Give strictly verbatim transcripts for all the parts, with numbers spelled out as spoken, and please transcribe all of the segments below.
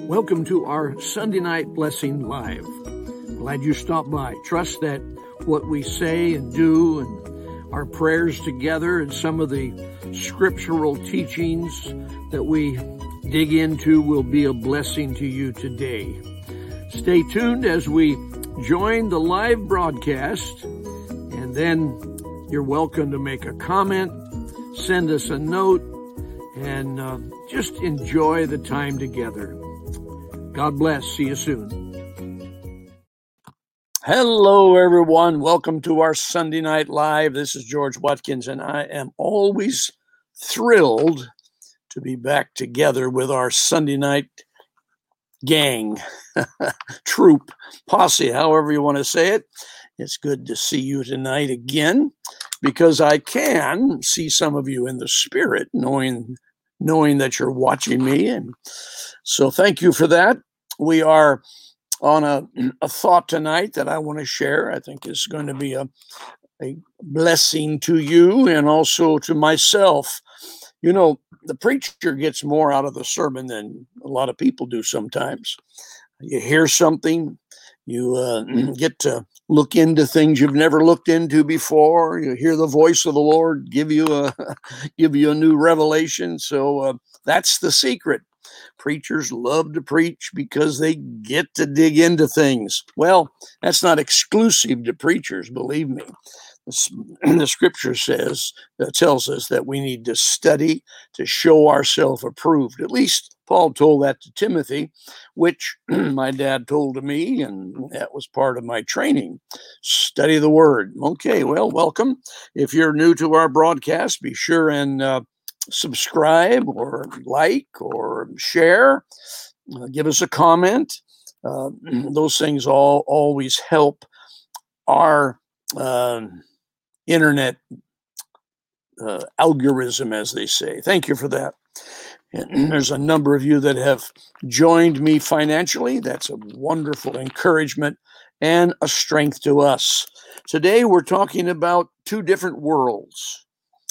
Welcome to our Sunday Night Blessing Live. Glad you stopped by. Trust that what we say and do and our prayers together and some of the scriptural teachings that we dig into will be a blessing to you today. Stay tuned as we join the live broadcast, and then you're welcome to make a comment, send us a note, and uh, just enjoy the time together. God bless. See you soon. Hello, everyone. Welcome to our Sunday Night Live. This is George Watkins, and I am always thrilled to be back together with our Sunday night gang, troop, posse, however you want to say it. It's good to see you tonight again, because I can see some of you in the spirit, knowing knowing that you're watching me. And so thank you for that. We are on a, a thought tonight that I want to share. I think is going to be a, a blessing to you and also to myself. You know, the preacher gets more out of the sermon than a lot of people do sometimes. You hear something, you uh, get to look into things you've never looked into before. You hear the voice of the Lord give you a give you a new revelation. So uh, that's the secret. Preachers love to preach because they get to dig into things. Well, that's not exclusive to preachers, believe me. The scripture says, that tells us that we need to study to show ourselves approved. At least Paul told that to Timothy, which my dad told to me, and that was part of my training. Study the word. Okay, well, welcome. If you're new to our broadcast, be sure and uh, subscribe or like or share. Uh, give us a comment. Uh, those things all always help our uh, internet uh, algorithm, as they say. Thank you for that. And there's a number of you that have joined me financially. That's a wonderful encouragement and a strength to us. Today we're talking about two different worlds.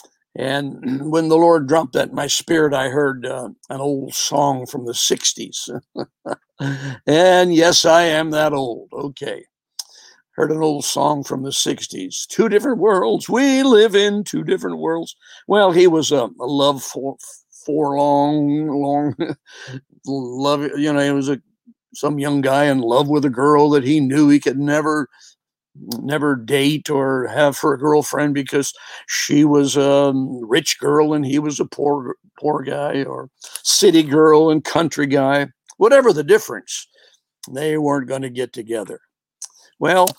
And when the Lord dropped that in my spirit, I heard uh, an old song from the sixties. And yes, I am that old. Okay. Heard an old song from the sixties. Two different worlds. We live in two different worlds. Well, he was a, a love for for long, long love. You know, he was a some young guy in love with a girl that he knew he could never, never date or have for a girlfriend because she was a rich girl and he was a poor, poor guy, or city girl and country guy. Whatever the difference, they weren't going to get together. Well,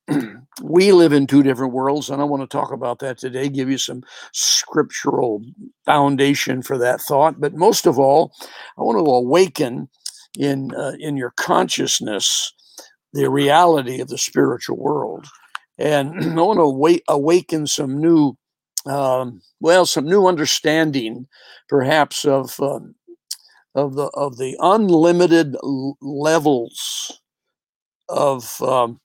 we live in two different worlds, and I want to talk about that today, give you some scriptural foundation for that thought. But most of all, I want to awaken in uh, in your consciousness the reality of the spiritual world. And I want to awake, awaken some new, um, well, some new understanding, perhaps, of um, of the of the unlimited l- levels of um,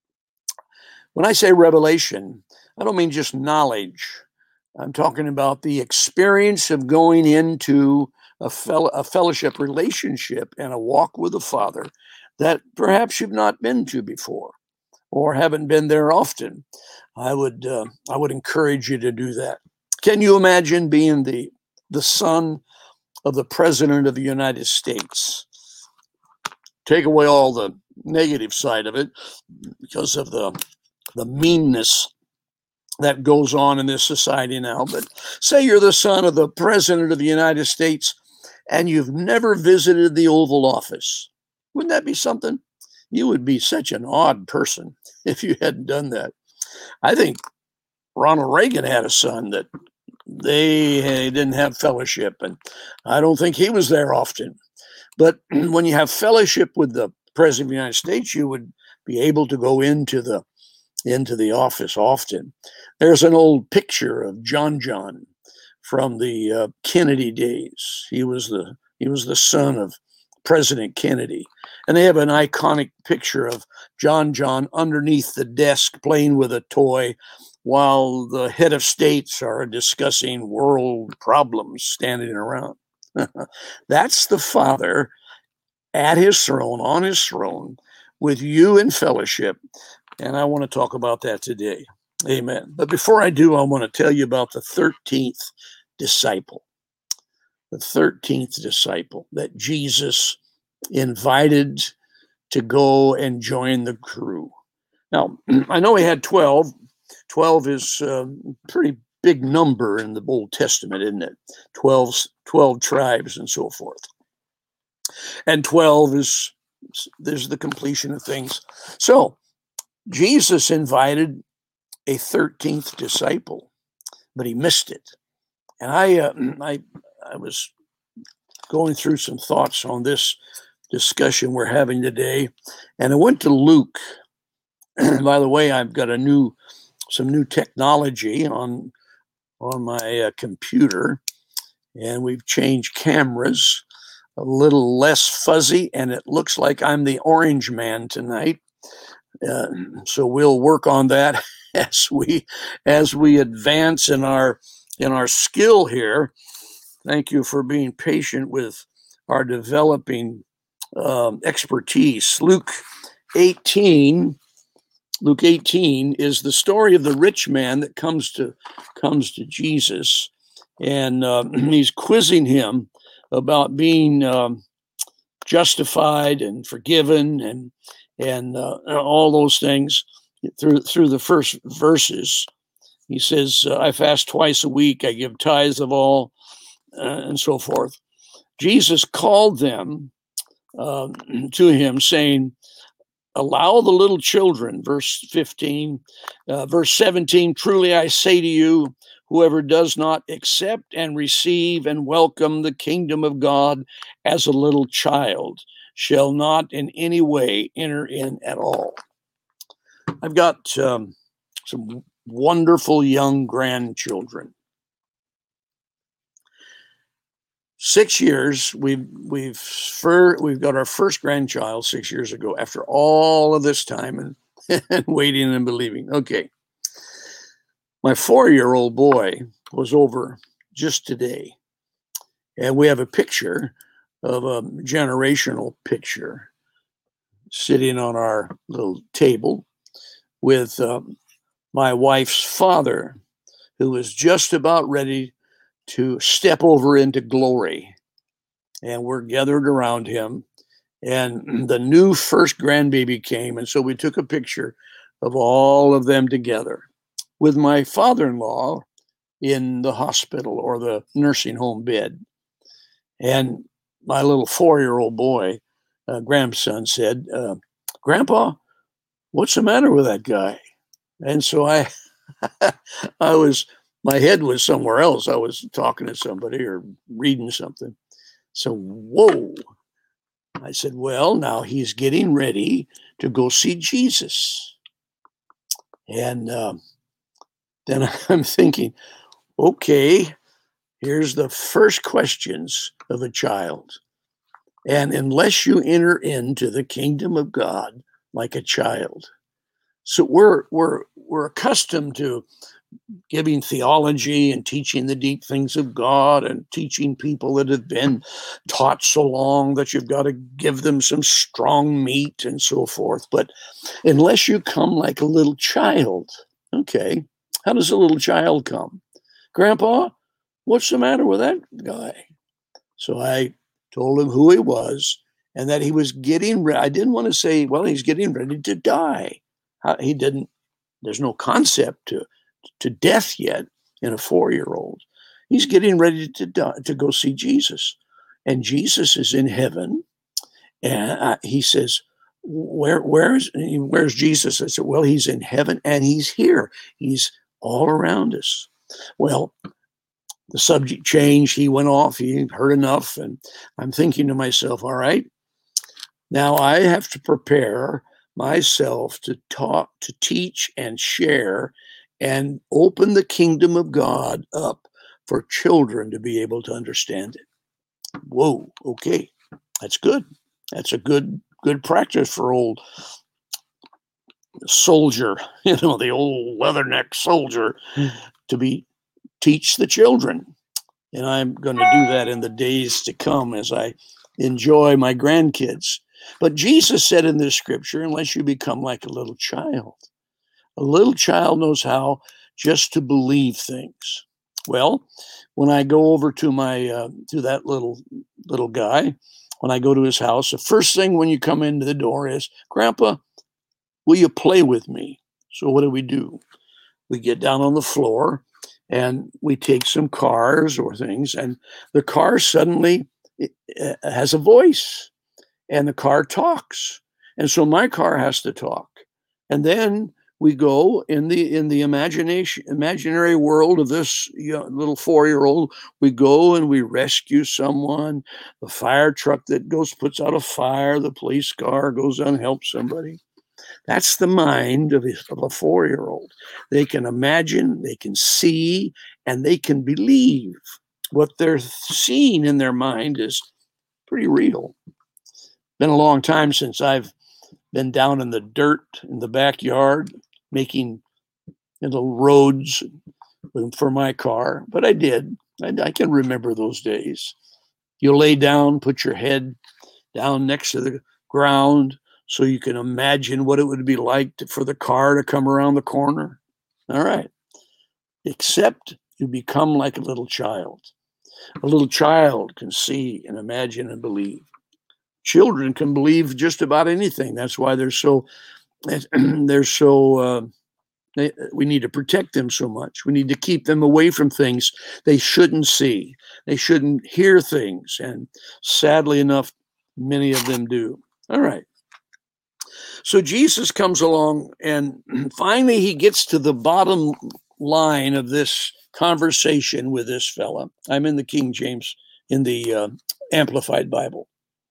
when I say revelation, I don't mean just knowledge. I'm talking about the experience of going into a, fel- a fellowship relationship and a walk with the Father that perhaps you've not been to before or haven't been there often. I would uh, I would encourage you to do that. Can you imagine being the the son of the President of the United States? Take away all the negative side of it because of the the meanness that goes on in this society now. But say you're the son of the President of the United States and you've never visited the Oval Office. Wouldn't that be something? You would be such an odd person if you hadn't done that. I think Ronald Reagan had a son that they, they didn't have fellowship, and I don't think he was there often. But when you have fellowship with the President of the United States, you would be able to go into the into the office often. There's an old picture of John John from the uh, Kennedy days. He was the he was the son of President Kennedy. And they have an iconic picture of John John underneath the desk playing with a toy while the head of states are discussing world problems standing around. That's the Father at his throne, on his throne, with you in fellowship. And I want to talk about that today. Amen. But before I do, I want to tell you about the thirteenth disciple. The thirteenth disciple that Jesus invited to go and join the crew. Now, I know he had twelve. twelve is a pretty big number in the Old Testament, isn't it? twelve, twelve tribes and so forth. And twelve is, there's the completion of things. So, Jesus invited a thirteenth disciple, but he missed it. And I, uh, I, I was going through some thoughts on this discussion we're having today, and I went to Luke. By the way, I've got a new, some new technology on on my uh, computer, and we've changed cameras, a little less fuzzy, and it looks like I'm the orange man tonight. Uh, so we'll work on that as we as we advance in our in our skill here. Thank you for being patient with our developing um, expertise. Luke eighteen. Luke eighteen is the story of the rich man that comes to comes to Jesus, and uh, he's quizzing him about being um, justified and forgiven, and and uh, all those things through through the first verses. He says, uh, "I fast twice a week. I give tithes of all," uh, and so forth. Jesus called them uh, to him, saying, "Allow the little children," verse fifteen, uh, verse seventeen, "Truly I say to you, whoever does not accept and receive and welcome the kingdom of God as a little child shall not in any way enter in at all." I've got um, some wonderful young grandchildren. Six years, we've we've fir- we've got our first grandchild six years ago. After all of this time and, and waiting and believing, okay. My four-year-old boy was over just today, and we have a picture of a generational picture sitting on our little table with um, my wife's father, who was just about ready to step over into glory. And we're gathered around him. And the new first grandbaby came. And so we took a picture of all of them together with my father-in-law in the hospital or the nursing home bed. And my little four-year-old boy, uh, grandson, said, uh, "Grandpa, what's the matter with that guy?" And so I, I was, my head was somewhere else. I was talking to somebody or reading something. So, whoa. I said, "Well, now he's getting ready to go see Jesus." And um, then I'm thinking, okay, here's the first questions of a child. And unless you enter into the kingdom of God like a child, so we're we're we're accustomed to giving theology and teaching the deep things of God and teaching people that have been taught so long that you've got to give them some strong meat and so forth. But unless you come like a little child, okay, how does a little child come? "Grandpa, what's the matter with that guy?" So I told him who he was and that he was getting ready. I didn't want to say, well, he's getting ready to die. He didn't, there's no concept to, to death yet in a four-year-old. He's getting ready to die, to go see Jesus. And Jesus is in heaven. And uh, he says, Where, where's, where's Jesus? I said, well, he's in heaven and he's here. He's all around us. Well, the subject changed. He went off. He heard enough. And I'm thinking to myself, all right, now I have to prepare myself to talk, to teach and share and open the kingdom of God up for children to be able to understand it. Whoa, okay, that's good. That's a good, good practice for old soldier, you know, the old leatherneck soldier, to be teach the children. And I'm going to do that in the days to come as I enjoy my grandkids. But Jesus said in this scripture, unless you become like a little child, a little child knows how just to believe things. Well, when I go over to my uh, to that little little guy, when I go to his house, the first thing when you come into the door is, Grandpa, will you play with me? So what do we do? We get down on the floor and we take some cars or things, and the car suddenly has a voice, and the car talks. And so my car has to talk. And then we go in the in the imagination imaginary world of this, you know, little four-year-old. We go and we rescue someone. The fire truck that goes puts out a fire. The police car goes out and helps somebody. That's the mind of a, of a four-year-old. They can imagine, they can see, and they can believe. What they're seeing in their mind is pretty real. Been a long time since I've been down in the dirt in the backyard making little roads for my car, but I did. I, I can remember those days. You lay down, put your head down next to the ground so you can imagine what it would be like to, for the car to come around the corner. All right. Except you become like a little child. A little child can see and imagine and believe. Children can believe just about anything. That's why they're so, they're so, uh, they, we need to protect them so much. We need to keep them away from things they shouldn't see. They shouldn't hear things. And sadly enough, many of them do. All right. So Jesus comes along, and finally he gets to the bottom line of this conversation with this fella. I'm in the King James, in the uh, Amplified Bible.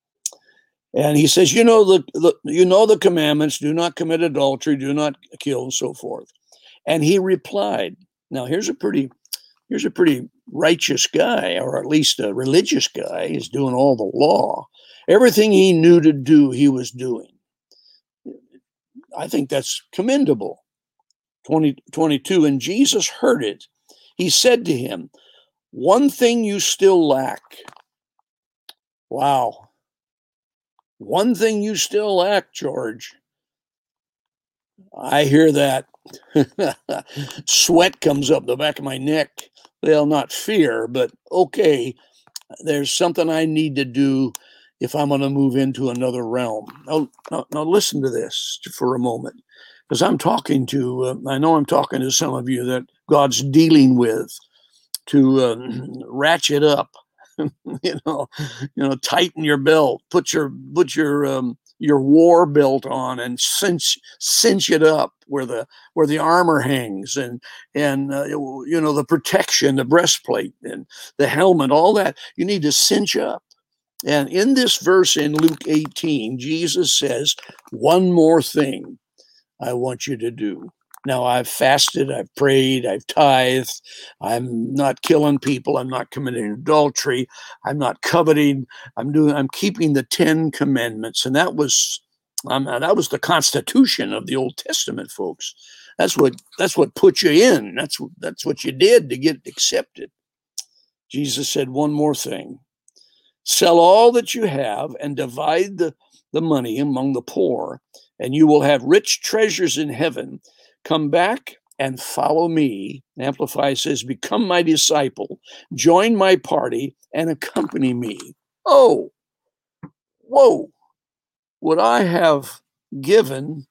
And he says, you know the, the you know the commandments, do not commit adultery, do not kill, and so forth. And he replied, now here's a pretty here's a pretty righteous guy, or at least a religious guy. He's doing all the law. Everything he knew to do, he was doing. I think that's commendable. twenty, twenty-two, and Jesus heard it. He said to him, one thing you still lack. Wow. One thing you still lack, George. I hear that. Sweat comes up the back of my neck. Well, not fear, but okay, there's something I need to do if I'm going to move into another realm. Now, now, now listen to this for a moment, because I'm talking to, uh, I know I'm talking to some of you that God's dealing with to uh, ratchet up. you know, you know, tighten your belt, put your put your um, your war belt on, and cinch cinch it up where the where the armor hangs, and and uh, you know, the protection, the breastplate, and the helmet, all that you need to cinch up. And in this verse in Luke eighteen, Jesus says, "One more thing I want you to do." Now, I've fasted, I've prayed, I've tithed, I'm not killing people, I'm not committing adultery, I'm not coveting, I'm doing, I'm keeping the Ten Commandments. And that was, um, that was the Constitution of the Old Testament, folks. That's what, that's what put you in. That's, that's what you did to get accepted. Jesus said, one more thing. Sell all that you have and divide the, the money among the poor, and you will have rich treasures in heaven. Come back and follow me. Amplify says, become my disciple, join my party, and accompany me. Oh, whoa. Would I have given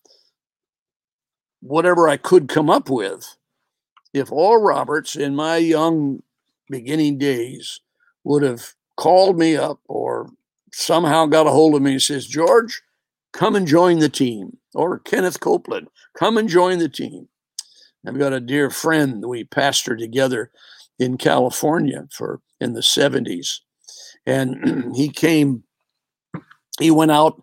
whatever I could come up with if Oral Roberts in my young beginning days would have called me up or somehow got a hold of me and says, George, come and join the team. Or Kenneth Copeland, come and join the team. I've got a dear friend. We pastored together in California for in the seventies. And he came, he went out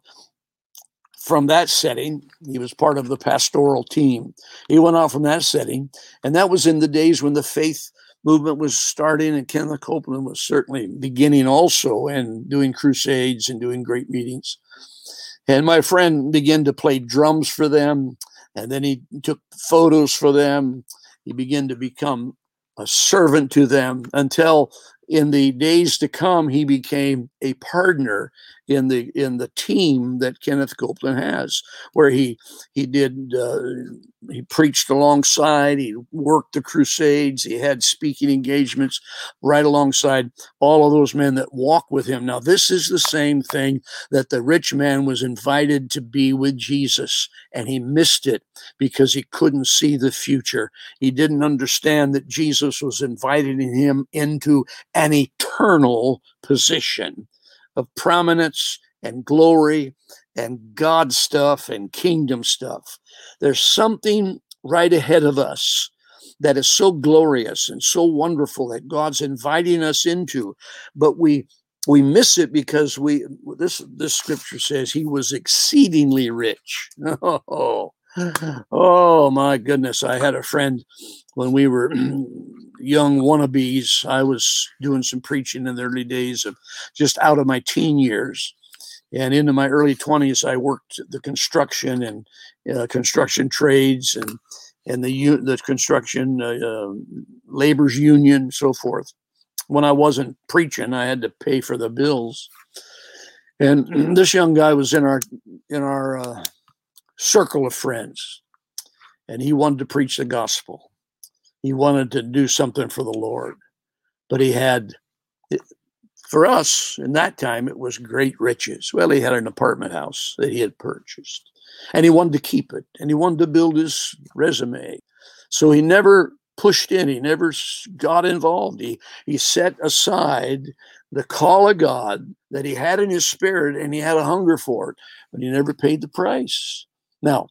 from that setting. He was part of the pastoral team. He went out from that setting. And that was in the days when the faith movement was starting, and Kenneth Copeland was certainly beginning also and doing crusades and doing great meetings. And my friend began to play drums for them, and then he took photos for them. He began to become a servant to them until in the days to come, he became a partner in the in the team that Kenneth Copeland has, where he he did uh, he preached alongside, he worked the crusades, he had speaking engagements right alongside all of those men that walk with him. Now, this is the same thing that the rich man was invited to be with Jesus, and he missed it because he couldn't see the future. He didn't understand that Jesus was inviting him into an eternal position of prominence and glory and God stuff and kingdom stuff. There's something right ahead of us that is so glorious and so wonderful that God's inviting us into, but we we miss it because we this this scripture says he was exceedingly rich. Oh, oh my goodness. I had a friend when we were young wannabes. I was doing some preaching in the early days of just out of my teen years. And into my early twenties, I worked the construction and uh, construction trades and and the the construction uh, uh, labor's union, so forth. When I wasn't preaching, I had to pay for the bills. And this young guy was in our in our uh, circle of friends, and he wanted to preach the gospel. He wanted to do something for the Lord, but he had. For us, in that time, it was great riches. Well, he had an apartment house that he had purchased, and he wanted to keep it, and he wanted to build his resume. So he never pushed in. He never got involved. He, he set aside the call of God that he had in his spirit, and he had a hunger for it, but he never paid the price. Now,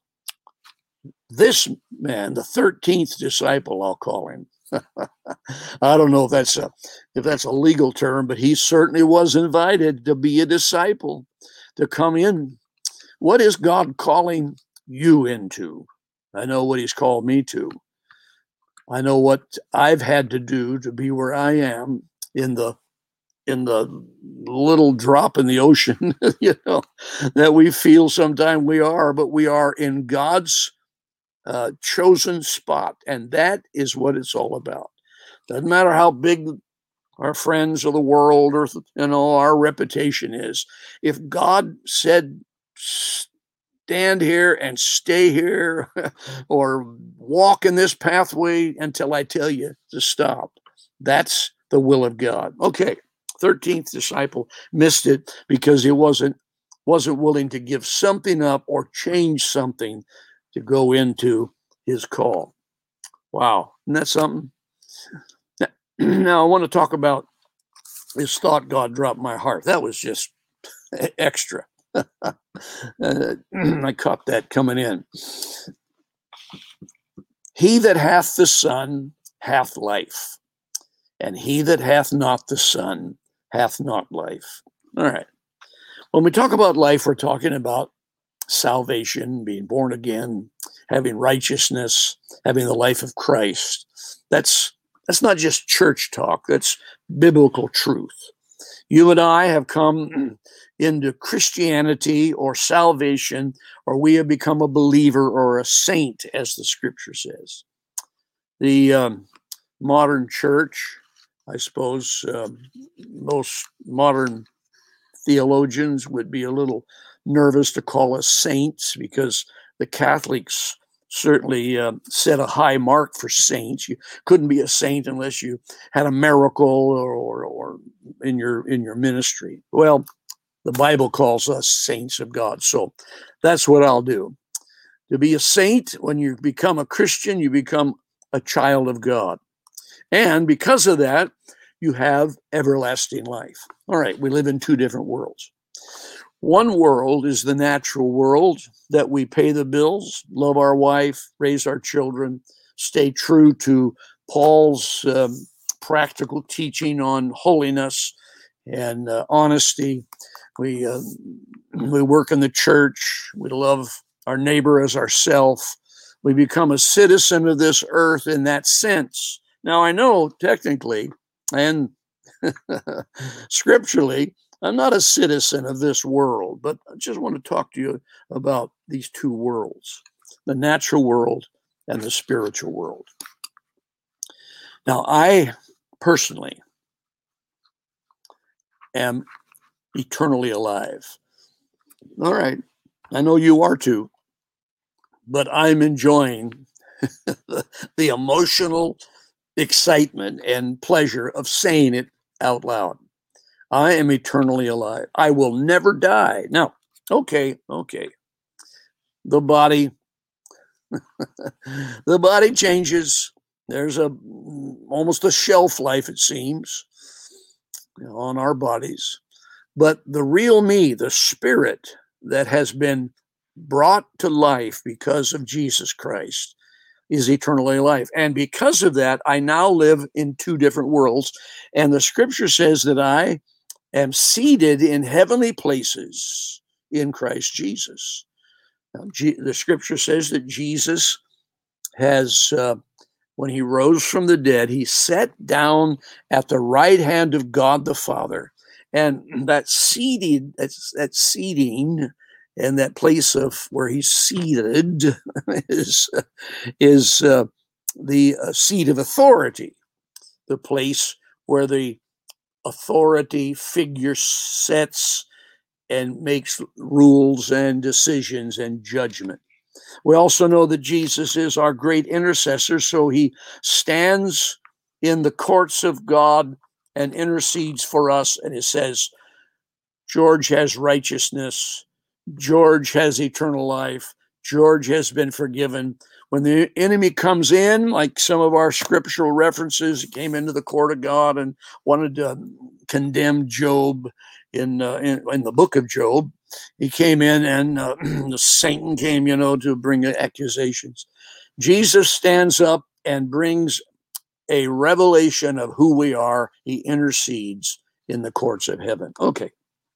this man, the thirteenth disciple, I'll call him, I don't know if that's a if that's a legal term, but he certainly was invited to be a disciple, to come in. What is God calling you into? I know what he's called me to. I know what I've had to do to be where I am in the in the little drop in the ocean, you know, that we feel sometimes we are, but we are in God's Uh, chosen spot, and that is what it's all about. Doesn't matter how big our friends or the world or you know our reputation is. If God said stand here and stay here or walk in this pathway until I tell you to stop, that's the will of God. Okay, thirteenth disciple missed it because he wasn't wasn't willing to give something up or change something to go into his call. Wow, isn't that something? Now, I want to talk about this thought God dropped my heart. That was just extra. uh, I caught that coming in. He that hath the Son hath life, and he that hath not the Son hath not life. All right. When we talk about life, we're talking about salvation, being born again, having righteousness, having the life of Christ. That's that's not just church talk. That's biblical truth. You and I have come into Christianity or salvation, or we have become a believer or a saint, as the scripture says. The um, modern church, I suppose, um, most modern theologians would be a little nervous to call us saints because the Catholics certainly uh, set a high mark for saints. You couldn't be a saint unless you had a miracle or, or, or in your in your ministry. Well, the Bible calls us saints of God, so that's what I'll do. To be a saint, when you become a Christian, you become a child of God, and because of that, you have everlasting life. All right, we live in two different worlds. One world is the natural world that we pay the bills, love our wife, raise our children, stay true to Paul's um, practical teaching on holiness and uh, honesty. We uh, we work in the church. We love our neighbor as ourself. We become a citizen of this earth in that sense. Now, I know technically and scripturally, I'm not a citizen of this world, but I just want to talk to you about these two worlds, the natural world and the spiritual world. Now, I personally am eternally alive. All right. I know you are too, but I'm enjoying the, the emotional excitement and pleasure of saying it out loud. I am eternally alive. I will never die. Now, okay, okay. The body, the body changes. There's a almost a shelf life, it seems, you know, on our bodies. But the real me, the spirit that has been brought to life because of Jesus Christ, is eternally alive. And because of that, I now live in two different worlds. And the scripture says that I am seated in heavenly places in Christ Jesus. Now, G- the scripture says that Jesus has, uh, when he rose from the dead, he sat down at the right hand of God the Father. And that seated, that's, that seating, and that place of where he's seated is, is uh, the uh, seat of authority, the place where the authority figure sets and makes rules and decisions and judgment. We also know that Jesus is our great intercessor, so he stands in the courts of God and intercedes for us. And it says, George has righteousness. George has eternal life. George has been forgiven. When the enemy comes in, like some of our scriptural references, he came into the court of God and wanted to condemn Job in, uh, in, in the book of Job. He came in and uh, Satan came, you know, to bring accusations. Jesus stands up and brings a revelation of who we are. He intercedes in the courts of heaven. Okay.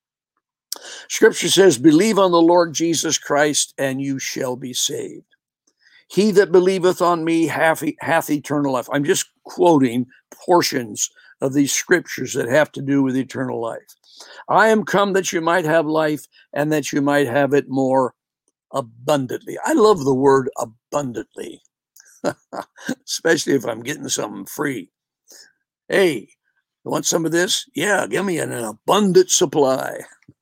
Scripture says, believe on the Lord Jesus Christ and you shall be saved. He that believeth on me hath, hath eternal life. I'm just quoting portions of these scriptures that have to do with eternal life. I am come that you might have life and that you might have it more abundantly. I love the word abundantly, especially if I'm getting something free. Hey, you want some of this? Yeah, give me an, an abundant supply.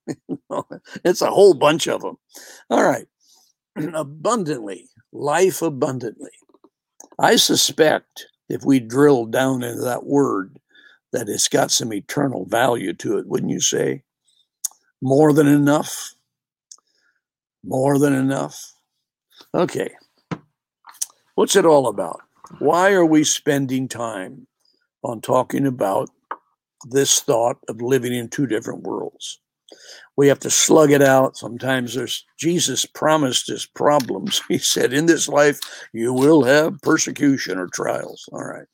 It's a whole bunch of them. All right. Abundantly, life abundantly. I suspect if we drill down into that word, that it's got some eternal value to it, wouldn't you say? More than enough. More than enough. Okay. What's it all about? Why are we spending time on talking about this thought of living in two different worlds? We have to slug it out. Sometimes there's, Jesus promised us problems. He said, in this life, you will have persecution or trials. All right.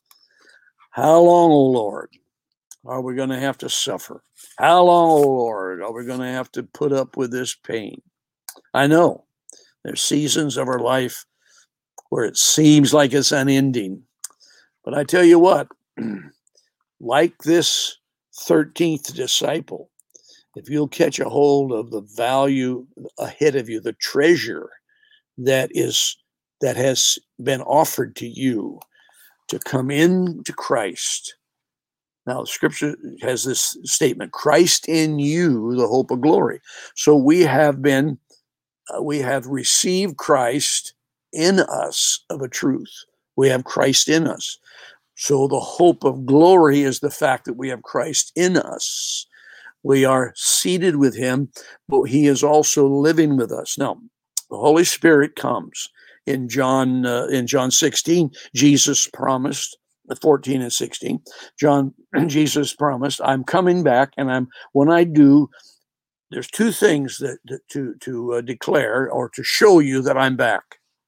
How long, O Lord, are we going to have to suffer? How long, O Lord, are we going to have to put up with this pain? I know there's seasons of our life where it seems like it's unending. But I tell you what, like this thirteenth disciple, if you'll catch a hold of the value ahead of you, the treasure that is that has been offered to you to come into Christ. Now, Scripture has this statement: Christ in you, the hope of glory. So we have been, uh, we have received Christ in us of a truth. We have Christ in us. So the hope of glory is the fact that we have Christ in us. We are seated with him, but he is also living with us. Now, the Holy Spirit comes. In John uh, in John sixteen, Jesus promised, fourteen and sixteen, John, Jesus promised, I'm coming back, and I'm when I do, there's two things that, that to, to uh, declare or to show you that I'm back.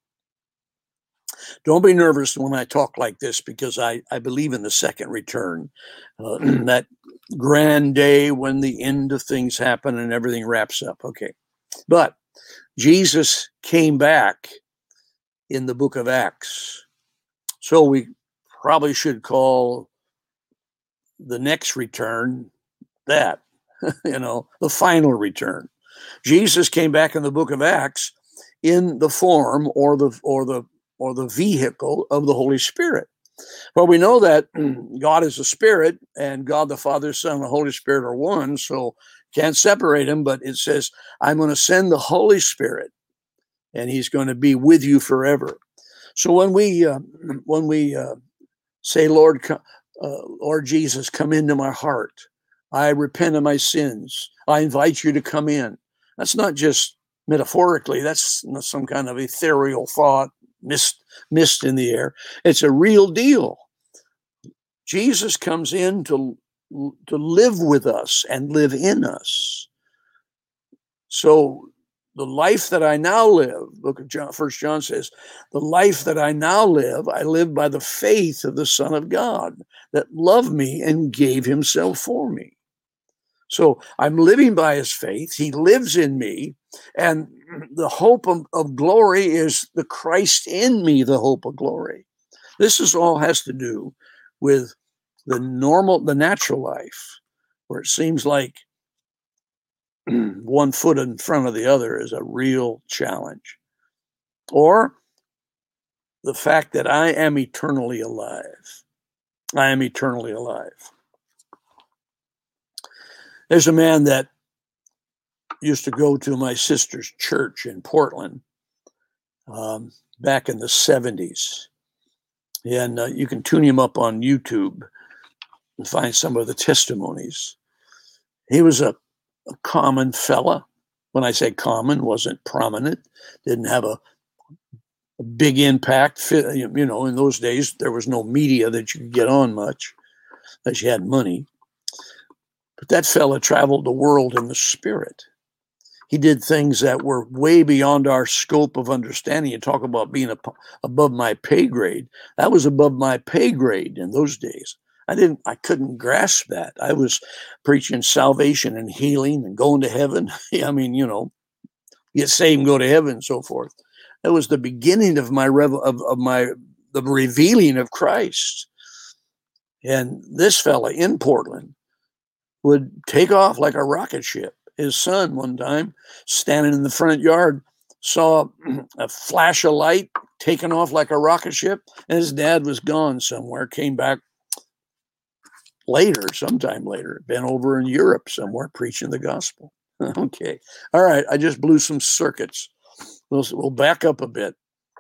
Don't be nervous when I talk like this, because I, I believe in the second return, uh, that grand day when the end of things happen and everything wraps up. Okay. But Jesus came back in the book of Acts. So we probably should call the next return that, you know, the final return. Jesus came back in the book of Acts in the form or the or the or the vehicle of the Holy Spirit. Well, we know that God is a spirit, and God the Father, Son, and the Holy Spirit are one, so can't separate them. But it says, I'm going to send the Holy Spirit, and he's going to be with you forever. So when we uh, when we uh, say, Lord, uh, Lord Jesus, come into my heart, I repent of my sins, I invite you to come in. That's not just metaphorically, that's some kind of ethereal thought, mist, mist in the air. It's a real deal. Jesus comes in to, to live with us and live in us. So the life that I now live, book of John, First John says, the life that I now live, I live by the faith of the Son of God that loved me and gave himself for me. So I'm living by his faith. He lives in me. And the hope of, of glory is the Christ in me, the hope of glory. This is all has to do with the normal, the natural life, where it seems like one foot in front of the other is a real challenge. Or the fact that I am eternally alive. I am eternally alive. There's a man that used to go to my sister's church in Portland um, back in the seventies. And uh, you can tune him up on YouTube and find some of the testimonies. He was a, a common fella. When I say common, wasn't prominent, didn't have a, a big impact. You know, in those days, there was no media that you could get on much, unless you had money. But that fella traveled the world in the spirit. He did things that were way beyond our scope of understanding. You talk about being a, above my pay grade. That was above my pay grade in those days. I didn't, I couldn't grasp that. I was preaching salvation and healing and going to heaven. I mean, you know, get saved and go to heaven and so forth. That was the beginning of my rev- of, of my the revealing of Christ. And this fella in Portland would take off like a rocket ship. His son one time, standing in the front yard, saw a flash of light taking off like a rocket ship, and his dad was gone somewhere, came back later, sometime later, been over in Europe somewhere preaching the gospel. Okay. All right. I just blew some circuits. We'll, we'll back up a bit.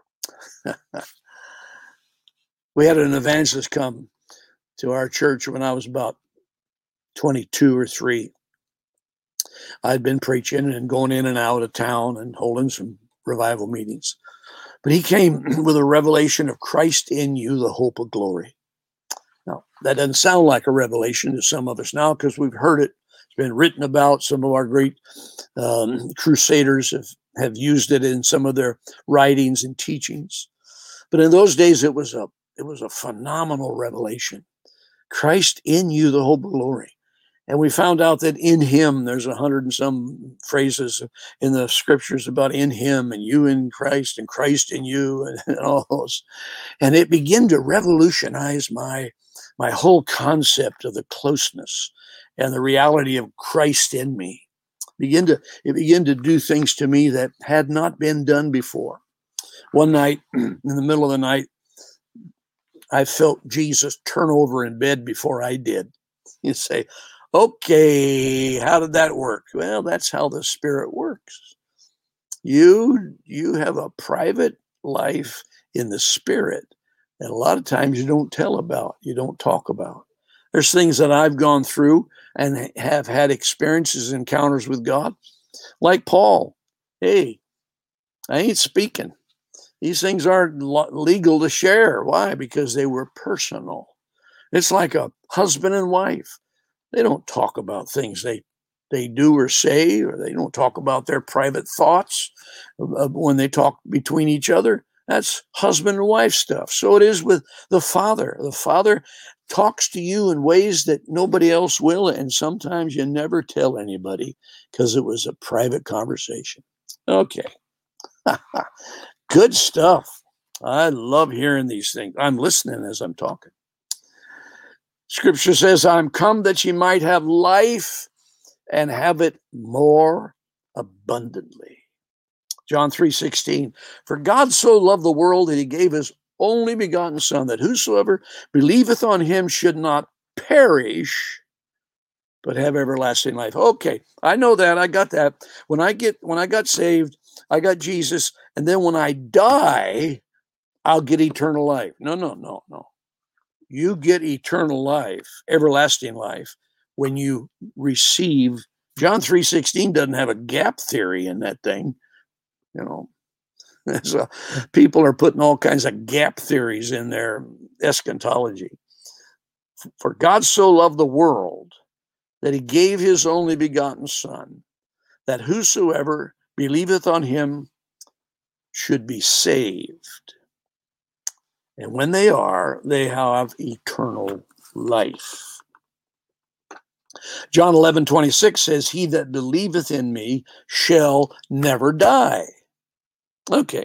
We had an evangelist come to our church when I was about twenty-two or three. I'd been preaching and going in and out of town and holding some revival meetings. But he came with a revelation of Christ in you, the hope of glory. Now, that doesn't sound like a revelation to some of us now because we've heard it. It's been written about. Some of our great um, crusaders have, have used it in some of their writings and teachings. But in those days, it was a it was a phenomenal revelation. Christ in you, the hope of glory. And we found out that in him, there's a hundred and some phrases in the scriptures about in him and you in Christ and Christ in you and, and all those. And it began to revolutionize my, my whole concept of the closeness and the reality of Christ in me. Begin to, it began to do things to me that had not been done before. One night, in the middle of the night, I felt Jesus turn over in bed before I did. You say, okay, how did that work? Well, that's how the Spirit works. You, you have a private life in the Spirit that a lot of times you don't tell about, you don't talk about. There's things that I've gone through and have had experiences, encounters with God, like Paul. Hey, I ain't speaking. These things aren't legal to share. Why? Because they were personal. It's like a husband and wife. They don't talk about things they they do or say, or they don't talk about their private thoughts when they talk between each other. That's husband and wife stuff. So it is with the Father. The Father talks to you in ways that nobody else will, and sometimes you never tell anybody because it was a private conversation. Okay. Good stuff. I love hearing these things. I'm listening as I'm talking. Scripture says, I'm come that ye might have life and have it more abundantly. John three sixteen, for God so loved the world that he gave his only begotten Son, that whosoever believeth on him should not perish, but have everlasting life. Okay, I know that. I got that. When I get when I got saved, I got Jesus, and then when I die, I'll get eternal life. No, no, no, no. You get eternal life, everlasting life, when you receive. John three sixteen doesn't have a gap theory in that thing. You know, so people are putting all kinds of gap theories in their eschatology. For God so loved the world that he gave his only begotten Son, that whosoever believeth on him should be saved. And when they are, they have eternal life. John eleven twenty-six says, he that believeth in me shall never die. Okay.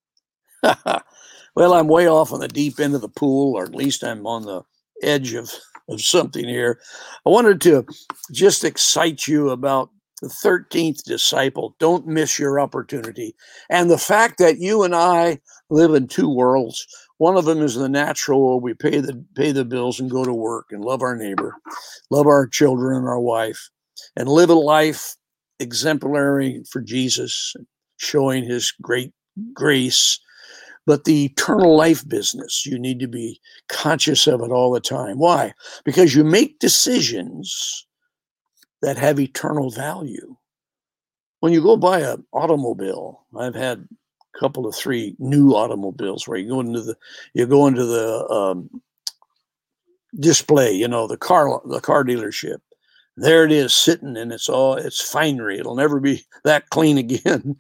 Well, I'm way off on the deep end of the pool, or at least I'm on the edge of, of something here. I wanted to just excite you about the thirteenth disciple. Don't miss your opportunity. And the fact that you and I live in two worlds. One of them is the natural, where we pay the pay the bills and go to work and love our neighbor, love our children and our wife, and live a life exemplary for Jesus, showing his great grace. But the eternal life business, you need to be conscious of it all the time. Why? Because you make decisions that have eternal value. When you go buy an automobile, I've had a couple of three new automobiles where you go into the you go into the um, display, you know, the car the car dealership. There it is, sitting, and it's all it's finery. It'll never be that clean again.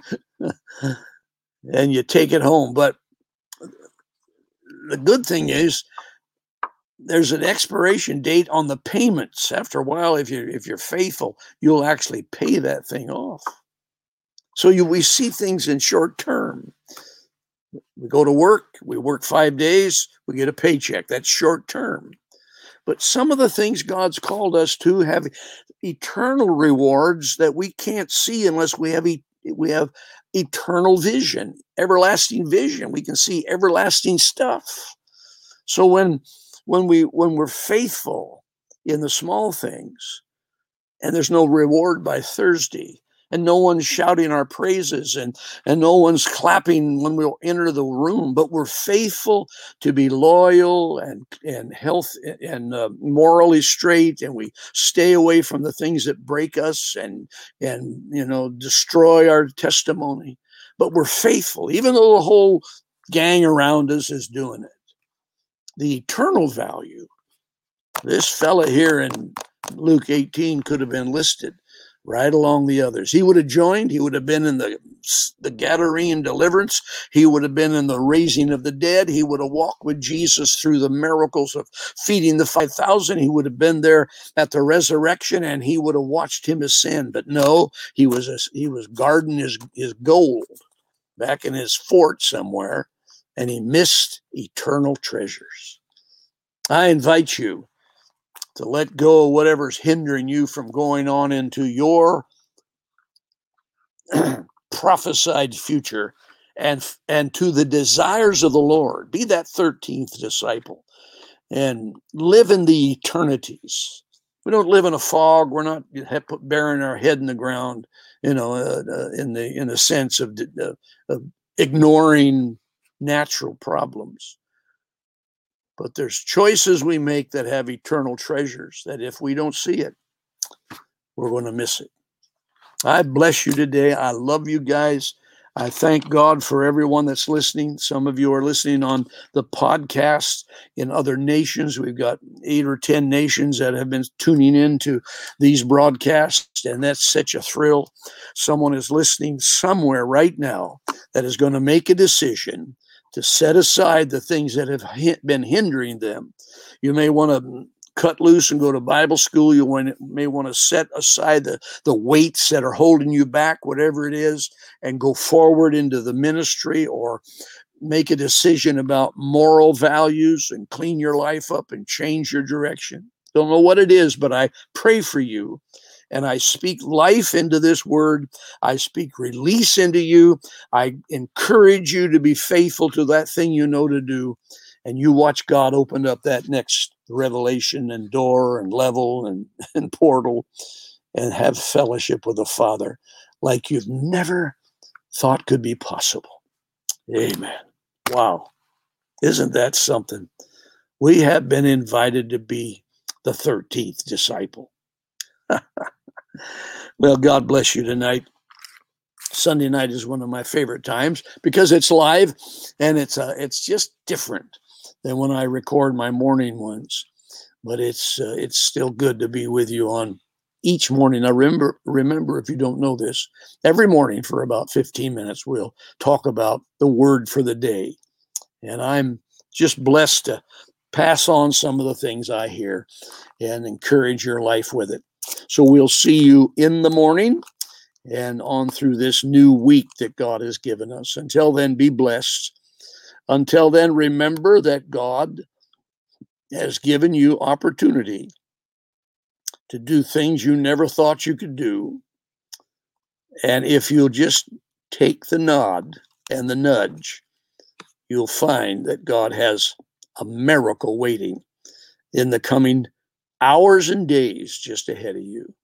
And you take it home, but the good thing is there's an expiration date on the payments. After a while, if you're if you're faithful, you'll actually pay that thing off. So you we see things in short term. We go to work, we work five days, we get a paycheck. That's short term. But some of the things God's called us to have eternal rewards that we can't see unless we have e- we have eternal vision, everlasting vision. We can see everlasting stuff. So when when we when we're faithful in the small things, and there's no reward by Thursday, and no one's shouting our praises, and and no one's clapping when we enter the room, but we're faithful to be loyal and and health and uh, morally straight, and we stay away from the things that break us and and you know destroy our testimony. But we're faithful, even though the whole gang around us is doing it. The eternal value. This fella here in Luke eighteen could have been listed right along the others. He would have joined. He would have been in the, the Gadarene deliverance. He would have been in the raising of the dead. He would have walked with Jesus through the miracles of feeding the five thousand. He would have been there at the resurrection, and he would have watched him ascend. But no, he was a, he was guarding his, his gold back in his fort somewhere, and he missed eternal treasures. I invite you to let go of whatever's hindering you from going on into your prophesied future and, and to the desires of the Lord. Be that thirteenth disciple and live in the eternities. We don't live in a fog. We're not burying our head in the ground, you know, uh, uh, in the in the sense of, uh, of ignoring natural problems. But there's choices we make that have eternal treasures, that if we don't see it, we're going to miss it. I bless you today. I love you guys. I thank God for everyone that's listening. Some of you are listening on the podcast in other nations. We've got eight or ten nations that have been tuning into these broadcasts, and that's such a thrill. Someone is listening somewhere right now that is going to make a decision to set aside the things that have been hindering them. You may want to cut loose and go to Bible school. You may want to set aside the, the weights that are holding you back, whatever it is, and go forward into the ministry, or make a decision about moral values and clean your life up and change your direction. Don't know what it is, but I pray for you. and I speak life into this word. I speak release into you. I encourage you to be faithful to that thing you know to do. And you watch God open up that next revelation and door and level and, and portal and have fellowship with the Father like you've never thought could be possible. Amen. Wow. Isn't that something? We have been invited to be the thirteenth disciple. Well, God bless you tonight. Sunday night is one of my favorite times because it's live and it's uh, it's just different than when I record my morning ones. But it's uh, it's still good to be with you on each morning. Now remember, remember, if you don't know this, every morning for about fifteen minutes, we'll talk about the word for the day. And I'm just blessed to pass on some of the things I hear and encourage your life with it. So we'll see you in the morning and on through this new week that God has given us. Until then, be blessed. Until then, remember that God has given you opportunity to do things you never thought you could do. And if you'll just take the nod and the nudge, you'll find that God has a miracle waiting in the coming hours and days just ahead of you.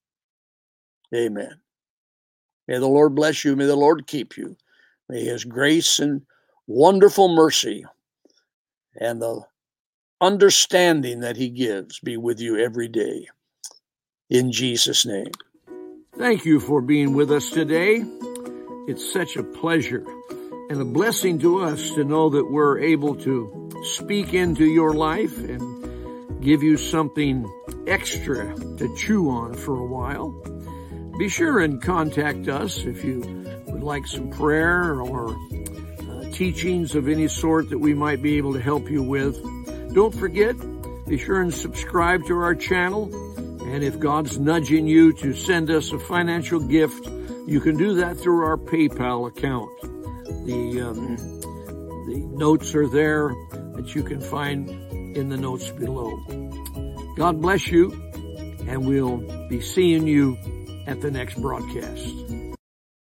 Amen. May the Lord bless you. May the Lord keep you. May his grace and wonderful mercy and the understanding that he gives be with you every day. In Jesus' name. Thank you for being with us today. It's such a pleasure and a blessing to us to know that we're able to speak into your life and give you something extra to chew on for a while. Be sure and contact us if you would like some prayer or uh, teachings of any sort that we might be able to help you with. Don't forget, be sure and subscribe to our channel. And if God's nudging you to send us a financial gift, you can do that through our PayPal account. The, um, the notes are there that you can find in the notes below. God bless you, and we'll be seeing you at the next broadcast.